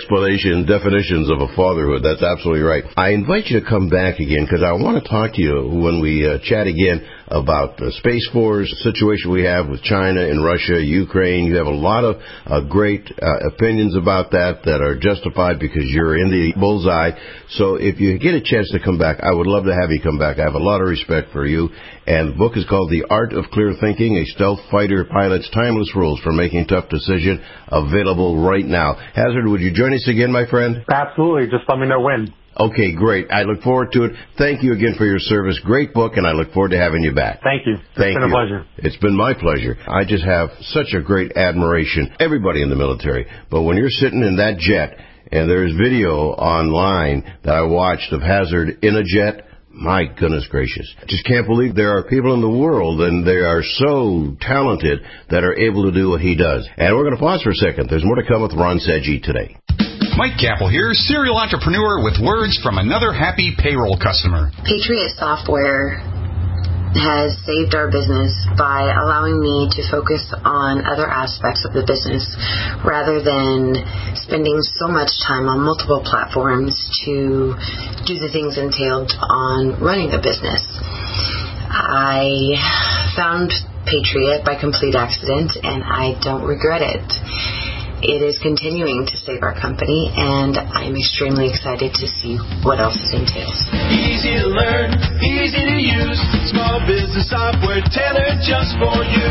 definitions of a fatherhood. That's absolutely right. I invite you to come back again, because I want to talk to you when we chat again about the Space Force situation we have with China and Russia, Ukraine. You have a lot of great opinions about that are justified because you're in the bullseye. So if you get a chance to come back, I would love to have you come back. I have a lot of respect for you. And the book is called The Art of Clear Thinking, a Stealth Fighter Pilot's Timeless Rules for Making Tough Decisions, available right now. Hazard, would you join us again, my friend? Absolutely. Just let me know when. Okay, great. I look forward to it. Thank you again for your service. Great book, and I look forward to having you back. Thank you. It's been a pleasure. It's been my pleasure. I just have such a great admiration, everybody in the military. But when you're sitting in that jet, and there's video online that I watched of Hazard in a jet, My goodness gracious. Just can't believe there are people in the world, and they are so talented, that are able to do what he does. And we're going to pause for a second. There's more to come with Ron Seggi today. Mike Capel here, serial entrepreneur with words from another happy payroll customer. Patriot Software has saved our business by allowing me to focus on other aspects of the business rather than spending so much time on multiple platforms to do the things entailed on running a business. I found Patriot by complete accident, and I don't regret it. It is continuing to save our company, and I'm extremely excited to see what else it entails. Easy to learn, easy to use, small business software tailored just for you.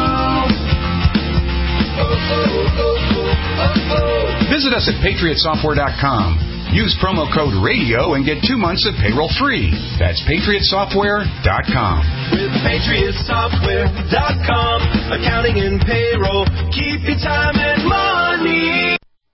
Visit us at patriotsoftware.com. Use promo code RADIO and get 2 months of payroll free. That's patriotsoftware.com. With patriotsoftware.com, accounting and payroll, keep your time and money.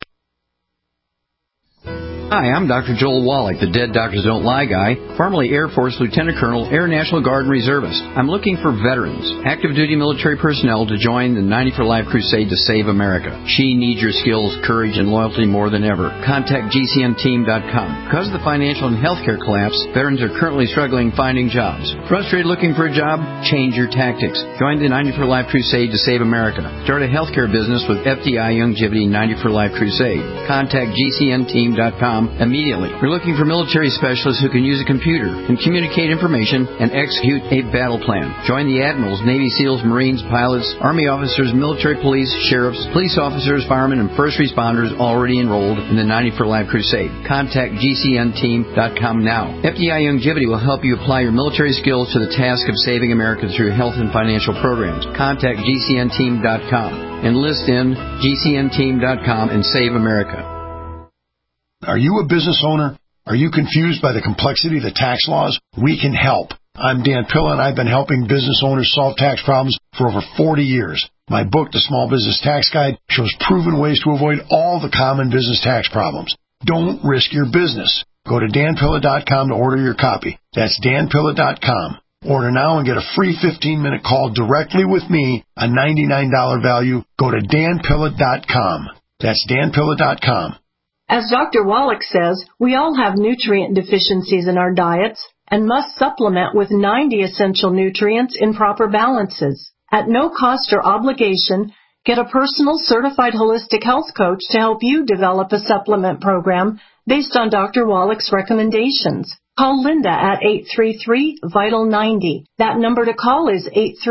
Hi, I'm Dr. Joel Wallach, the Dead Doctors Don't Lie guy, formerly Air Force Lieutenant Colonel, Air National Guard Reservist. I'm looking for veterans, active duty military personnel to join the 90 for Life crusade to save America. She needs your skills, courage, and loyalty more than ever. Contact GCNteam.com. Because of the financial and healthcare collapse, veterans are currently struggling finding jobs. Frustrated looking for a job? Change your tactics. Join the 90 for Life crusade to save America. Start a healthcare business with FDI Longevity 90 for Life crusade. Contact GCNteam.com immediately. We're looking for military specialists who can use a computer and communicate information and execute a battle plan. Join the admirals, Navy SEALs, Marines, pilots, Army officers, military police, sheriffs, police officers, firemen, and first responders already enrolled in the 90 for Life crusade. Contact GCNteam.com now. FDI Longevity will help you apply your military skills to the task of saving America through health and financial programs. Contact GCNteam.com. Enlist in GCNteam.com and save America. Are you a business owner? Are you confused by the complexity of the tax laws? We can help. I'm Dan Pilla, and I've been helping business owners solve tax problems for over 40 years. My book, The Small Business Tax Guide, shows proven ways to avoid all the common business tax problems. Don't risk your business. Go to danpilla.com to order your copy. That's danpilla.com. Order now and get a free 15-minute call directly with me, a $99 value. Go to danpilla.com. That's danpilla.com. As Dr. Wallach says, we all have nutrient deficiencies in our diets and must supplement with 90 essential nutrients in proper balances. At no cost or obligation, get a personal certified holistic health coach to help you develop a supplement program based on Dr. Wallach's recommendations. Call Linda at 833-VITAL-90. That number to call is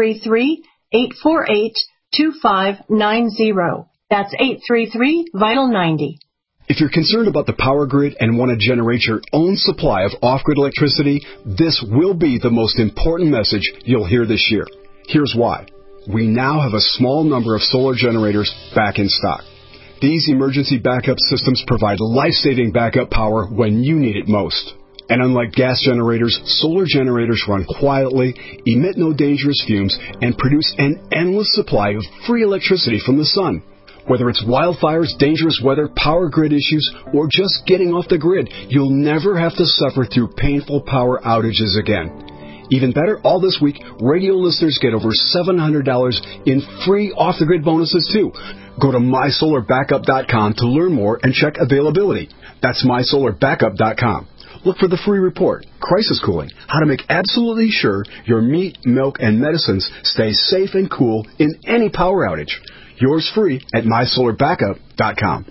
833-848-2590. That's 833-VITAL-90. If you're concerned about the power grid and want to generate your own supply of off-grid electricity, this will be the most important message you'll hear this year. Here's why. We now have a small number of solar generators back in stock. These emergency backup systems provide life-saving backup power when you need it most. And unlike gas generators, solar generators run quietly, emit no dangerous fumes, and produce an endless supply of free electricity from the sun. Whether it's wildfires, dangerous weather, power grid issues, or just getting off the grid, you'll never have to suffer through painful power outages again. Even better, all this week, radio listeners get over $700 in free off-the-grid bonuses, too. Go to mysolarbackup.com to learn more and check availability. That's mysolarbackup.com. Look for the free report, Crisis Cooling, how to make absolutely sure your meat, milk, and medicines stay safe and cool in any power outage. Yours free at mysolarbackup.com.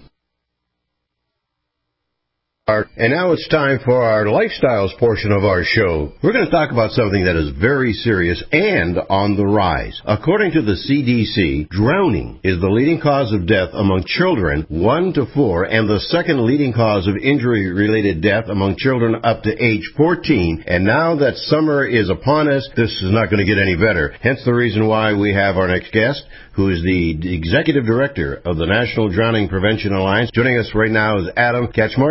And now it's time for our lifestyles portion of our show. We're going to talk about something that is very serious and on the rise. According to the CDC, drowning is the leading cause of death among children 1 to 4 and the second leading cause of injury-related death among children up to age 14. And now that summer is upon us, this is not going to get any better. Hence the reason why we have our next guest, who is the Executive Director of the National Drowning Prevention Alliance. Joining us right now is Adam Kaczmarczyk.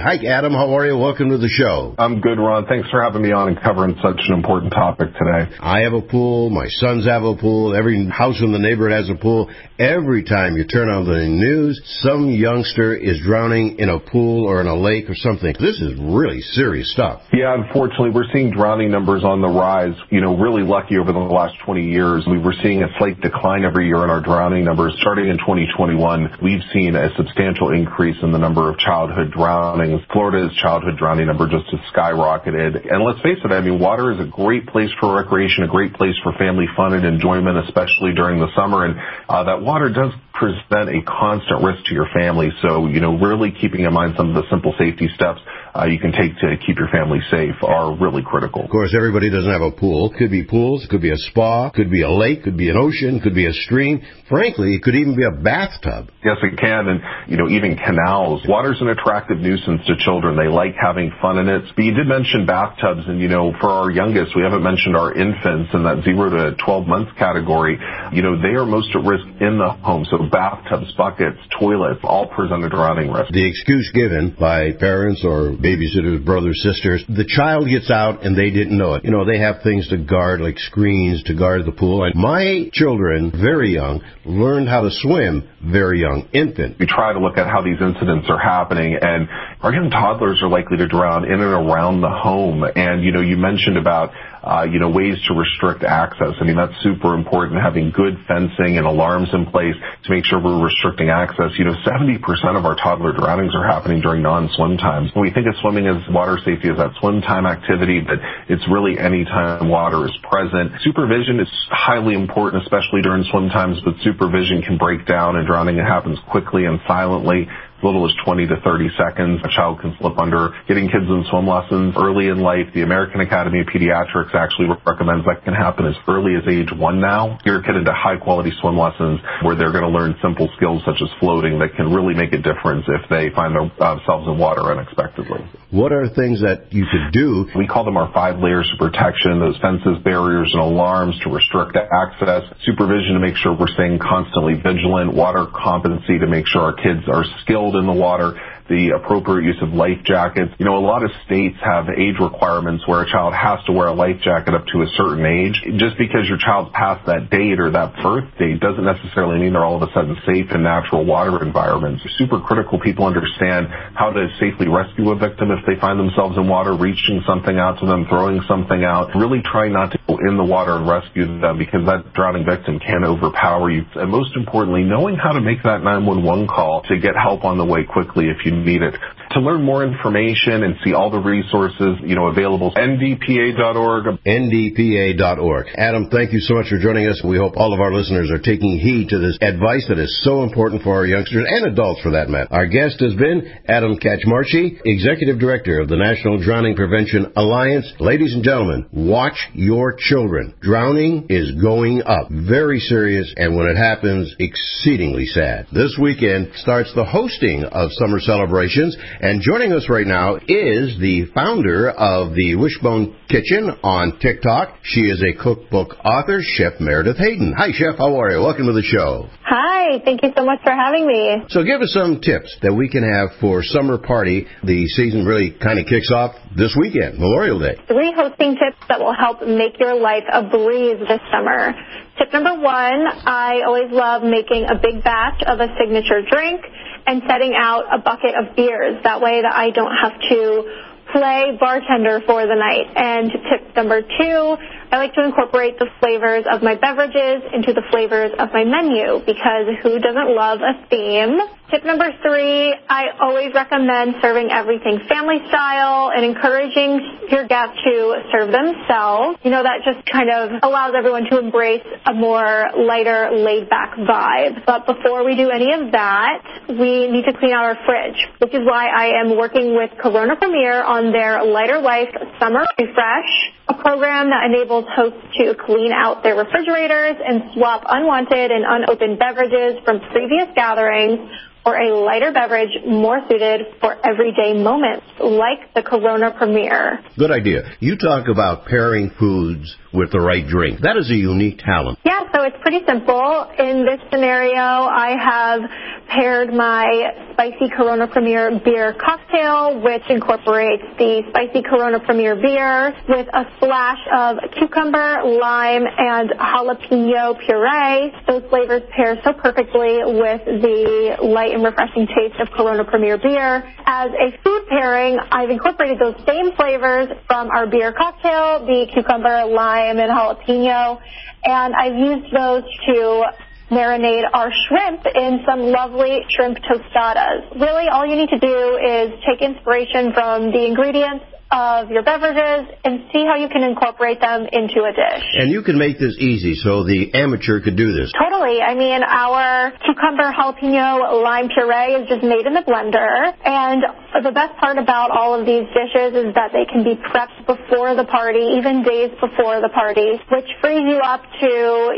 Hi, Adam. How are you? Welcome to the show. I'm good, Ron. Thanks for having me on and covering such an important topic today. I have a pool. My sons have a pool. Every house in the neighborhood has a pool. Every time you turn on the news, some youngster is drowning in a pool or in a lake or something. This is really serious stuff. Yeah, unfortunately, we're seeing drowning numbers on the rise. Really lucky over the last 20 years. We were seeing a slight decline every year in our drowning numbers. Starting in 2021, we've seen a substantial increase in the number of childhood drownings. Florida's childhood drowning number just has skyrocketed. And let's face it, water is a great place for recreation, a great place for family fun and enjoyment, especially during the summer. And that water does present a constant risk to your family. So, really keeping in mind some of the simple safety steps you can take to keep your family safe are really critical. Of course, everybody doesn't have a pool. Could be pools, could be a spa, could be a lake, could be an ocean, could be a stream. Frankly, it could even be a bathtub. Yes, it can. And, even canals. Water's an attractive nuisance to children. They like having fun in it. But you did mention bathtubs. And, for our youngest, we haven't mentioned our infants in that 0 to 12 months category. They are most at risk in the home. So bathtubs, buckets, toilets, all present a drowning risk. The excuse given by parents or babysitters, brothers, sisters, the child gets out and they didn't know it. They have things to guard, like screens to guard the pool. And my children, very young, learned how to swim very young, infant. We try to look at how these incidents are happening, and our young toddlers are likely to drown in and around the home. And, you mentioned about ways to restrict access. That's super important, having good fencing and alarms in place to make sure we're restricting access. 70% of our toddler drownings are happening during non-swim times. When we think of swimming as water safety as that swim time activity, but it's really any time water is present. Supervision is highly important, especially during swim times, but supervision can break down and drowning happens quickly and silently. As little as 20 to 30 seconds, a child can slip under. Getting kids in swim lessons early in life, the American Academy of Pediatrics actually recommends that can happen as early as age 1 now. Get your kid into high-quality swim lessons where they're going to learn simple skills such as floating that can really make a difference if they find themselves in water unexpectedly. What are things that you could do? We call them our 5 layers of protection, those fences, barriers, and alarms to restrict access, supervision to make sure we're staying constantly vigilant, water competency to make sure our kids are skilled in the water, the appropriate use of life jackets. A lot of states have age requirements where a child has to wear a life jacket up to a certain age. Just because your child's past that date or that birth date doesn't necessarily mean they're all of a sudden safe in natural water environments. It's super critical people understand how to safely rescue a victim if they find themselves in water, reaching something out to them, throwing something out. Really try not to go in the water and rescue them because that drowning victim can overpower you. And most importantly, knowing how to make that 911 call to get help on the way quickly if you need it. To learn more information and see all the resources, available, ndpa.org. ndpa.org. Adam, thank you so much for joining us. We hope all of our listeners are taking heed to this advice that is so important for our youngsters and adults for that matter. Our guest has been Adam Kaczmarski, Executive Director of the National Drowning Prevention Alliance. Ladies and gentlemen, watch your children. Drowning is going up. Very serious, and when it happens, exceedingly sad. This weekend starts the hosting of summer celebrations. And joining us right now is the founder of the Wishbone Kitchen on TikTok. She is a cookbook author, Chef Meredith Hayden. Hi, Chef. How are you? Welcome to the show. Hi. Thank you so much for having me. So give us some tips that we can have for summer party. The season really kind of kicks off this weekend, Memorial Day. 3 hosting tips that will help make your life a breeze this summer. Tip number 1, I always love making a big batch of a signature drink and setting out a bucket of beers. That way that I don't have to play bartender for the night. And tip number 2, I like to incorporate the flavors of my beverages into the flavors of my menu because who doesn't love a theme? Tip number 3, I always recommend serving everything family style and encouraging your guests to serve themselves. That just kind of allows everyone to embrace a more lighter, laid-back vibe. But before we do any of that, we need to clean out our fridge, which is why I am working with Corona Premier on their Lighter Life Summer Refresh, a program that enables hosts to clean out their refrigerators and swap unwanted and unopened beverages from previous gatherings for a lighter beverage more suited for everyday moments, like the Corona Premier. Good idea. You talk about pairing foods with the right drink. That is a unique talent. Yeah, so it's pretty simple. In this scenario, I have paired my spicy Corona Premier beer cocktail, which incorporates the spicy Corona Premier beer with a splash of cucumber, lime, and jalapeno puree. Those flavors pair so perfectly with the light and refreshing taste of Corona Premier beer. As a food pairing, I've incorporated those same flavors from our beer cocktail, the cucumber, lime, and jalapeno, and I've used those to marinate our shrimp in some lovely shrimp tostadas. Really, all you need to do is take inspiration from the ingredients of your beverages and see how you can incorporate them into a dish. And you can make this easy so the amateur could do this. Totally. I mean, our cucumber jalapeno lime puree is just made in the blender. And the best part about all of these dishes is that they can be prepped before the party, even days before the party, which frees you up to,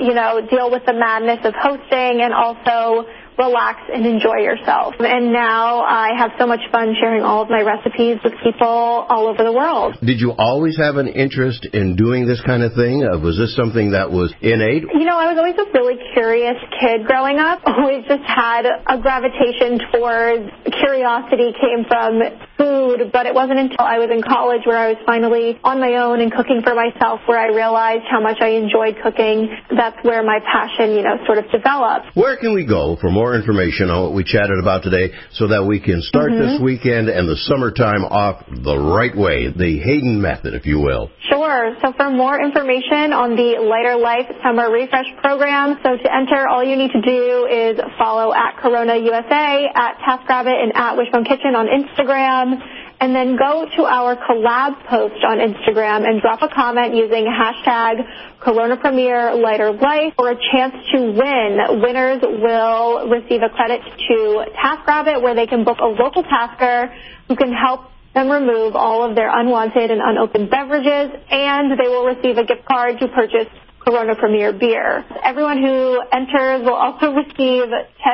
deal with the madness of hosting and also relax and enjoy yourself. And now I have so much fun sharing all of my recipes with people all over the world. Did you always have an interest in doing this kind of thing? Was this something that was innate? I was always a really curious kid growing up. Always just had a gravitation towards curiosity came from food, but it wasn't until I was in college where I was finally on my own and cooking for myself where I realized how much I enjoyed cooking. That's where my passion, sort of developed. Where can we go for more information on what we chatted about today so that we can start this weekend and the summertime off the right way, the Hayden method, if you will? Sure. So for more information on the Lighter Life Summer Refresh Program, so to enter, all you need to do is follow at Corona USA, at TaskRabbit, and at Wishbone Kitchen on Instagram. And then go to our collab post on Instagram and drop a comment using hashtag Corona Premier Lighter Life for a chance to win. Winners will receive a credit to TaskRabbit where they can book a local tasker who can help them remove all of their unwanted and unopened beverages, and they will receive a gift card to purchase Corona Premier beer. Everyone who enters will also receive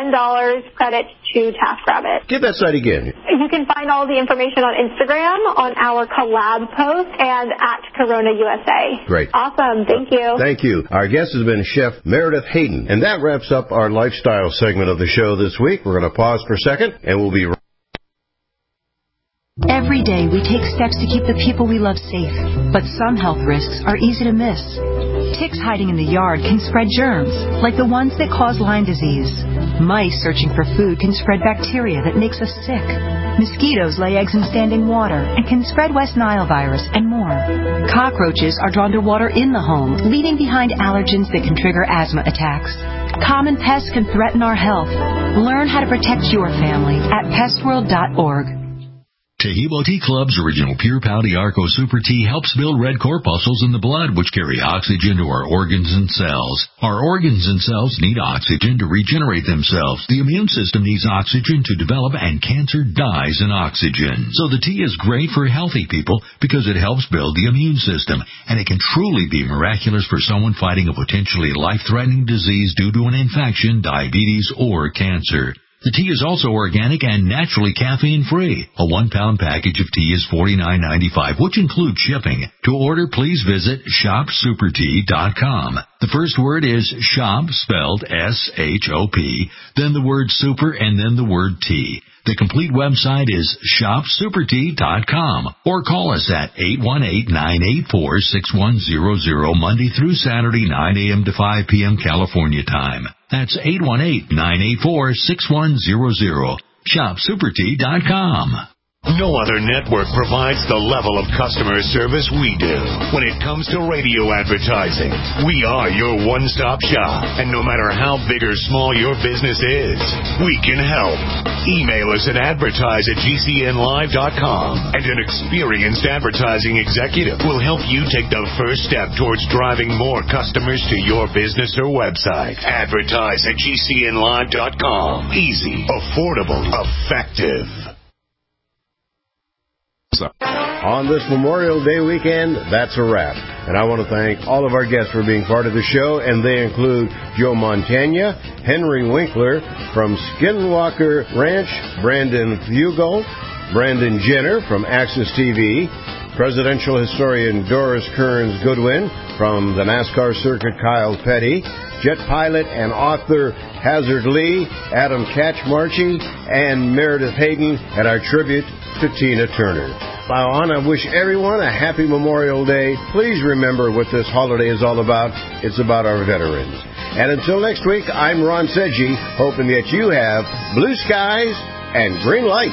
$10 credit to TaskRabbit. Give that site again. You can find all the information on Instagram, on our collab post, and at Corona USA. Great. Awesome. Thank you. Thank you. Our guest has been Chef Meredith Hayden. And that wraps up our lifestyle segment of the show this week. We're going to pause for a second, and we'll be right back. Every day we take steps to keep the people we love safe, but some health risks are easy to miss. Ticks hiding in the yard can spread germs, like the ones that cause Lyme disease. Mice searching for food can spread bacteria that makes us sick. Mosquitoes lay eggs in standing water and can spread West Nile virus and more. Cockroaches are drawn to water in the home, leaving behind allergens that can trigger asthma attacks. Common pests can threaten our health. Learn how to protect your family at pestworld.org. Taheebo Tea Club's original Pure Pouty Arco Super Tea helps build red corpuscles in the blood, which carry oxygen to our organs and cells. Our organs and cells need oxygen to regenerate themselves. The immune system needs oxygen to develop, and cancer dies in oxygen. So the tea is great for healthy people because it helps build the immune system, and it can truly be miraculous for someone fighting a potentially life-threatening disease due to an infection, diabetes, or cancer. The tea is also organic and naturally caffeine-free. A 1-pound package of tea is $49.95, which includes shipping. To order, please visit shopsupertea.com. The first word is shop, spelled S-H-O-P, then the word super, and then the word tea. The complete website is shopsupertea.com, or call us at 818-984-6100 Monday through Saturday, 9 a.m. to 5 p.m. California time. That's 818-984-6100. shopsupertea.com. No other network provides the level of customer service we do. When it comes to radio advertising, we are your one-stop shop. And no matter how big or small your business is, we can help. Email us at advertise@gcnlive.com, and an experienced advertising executive will help you take the first step towards driving more customers to your business or website. Advertise@gcnlive.com. Easy, affordable, effective. On this Memorial Day weekend, that's a wrap. And I want to thank all of our guests for being part of the show, and they include Joe Montagna, Henry Winkler from Skinwalker Ranch, Brandon Fugel, Brandon Jenner from Access TV, presidential historian Doris Kearns Goodwin, from the NASCAR circuit Kyle Petty, jet pilot and author Hazard Lee, Adam Catchmarchie, and Meredith Hayden, and our tribute to Tina Turner. I want to wish everyone a happy Memorial Day. Please remember what this holiday is all about. It's about our veterans. And until next week, I'm Ron Sedgy, hoping that you have blue skies and green lights.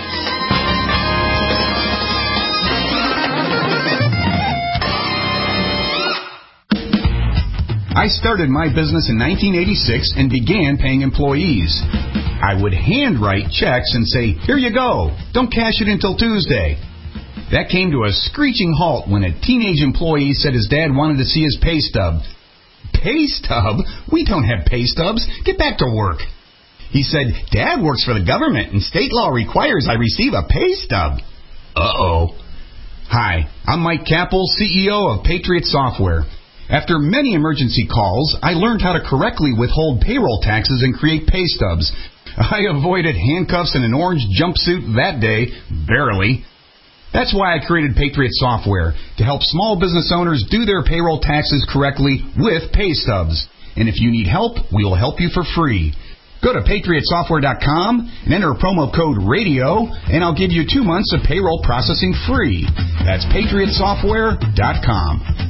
I started my business in 1986 and began paying employees. I would handwrite checks and say, here you go, don't cash it until Tuesday. That came to a screeching halt when a teenage employee said his dad wanted to see his pay stub. Pay stub? We don't have pay stubs. Get back to work. He said, Dad works for the government and state law requires I receive a pay stub. Uh-oh. Hi, I'm Mike Capel, CEO of Patriot Software. After many emergency calls, I learned how to correctly withhold payroll taxes and create pay stubs. I avoided handcuffs and an orange jumpsuit that day, barely. That's why I created Patriot Software, to help small business owners do their payroll taxes correctly with pay stubs. And if you need help, we will help you for free. Go to PatriotSoftware.com and enter promo code RADIO, and I'll give you 2 months of payroll processing free. That's PatriotSoftware.com.